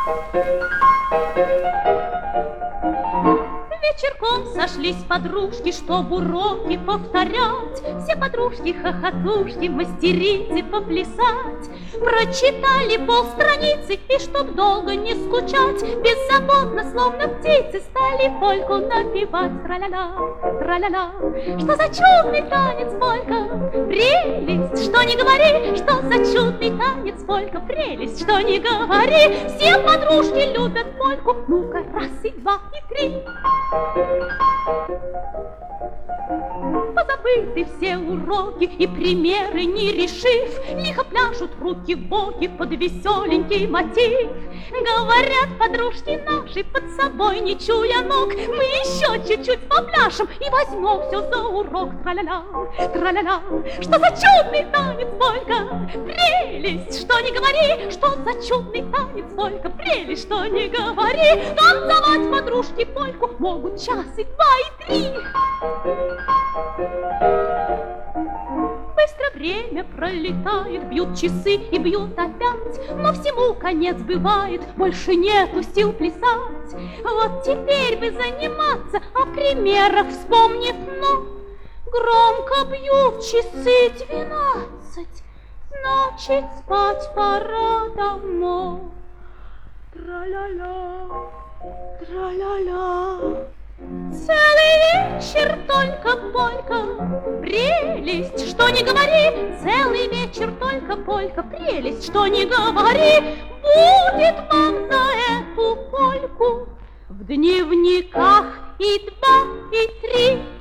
Вечерком сошлись подружки, чтоб уроки повторять. Все подружки-хохотушки мастерить и поплясать. Прочитали полстраницы, и чтоб долго не скучать, беззаботно, словно птицы, стали польку напевать. Тра-ля-ля, тра-ля-ля. Что за чудный танец, полька, прелесть, что не говори, что за чудный танец, полька, прелесть, что не говори. Все подружки любят польку, ну-ка, раз и два и три. Позабыты все уроки и примеры не решив, лихо пляшут руки в боки под веселенький мотив. Говорят подружки наши, под собой не чуя ног, мы еще чуть-чуть попляшем и возьмем все за урок. Тра-ля-ля, тра-ля-ля. Что за чудный танец, полька, прелесть, что не говори, что за чудный танец, полька, прелесть, что не говори. Танцевать подружки польку могут час и два и три. Быстро время пролетает, бьют часы и бьют опять, но всему конец бывает, больше нету сил плясать. Вот теперь бы заниматься, о примерах вспомнив, но громко бьют часы 12, значит спать пора давно. Тра-ля-ля, тра-ля-ля. Целый вечер только полька, прелесть, что не говори. Целый вечер только полька, прелесть, что не говори. Будет вам за эту польку в дневниках и 2, и 3.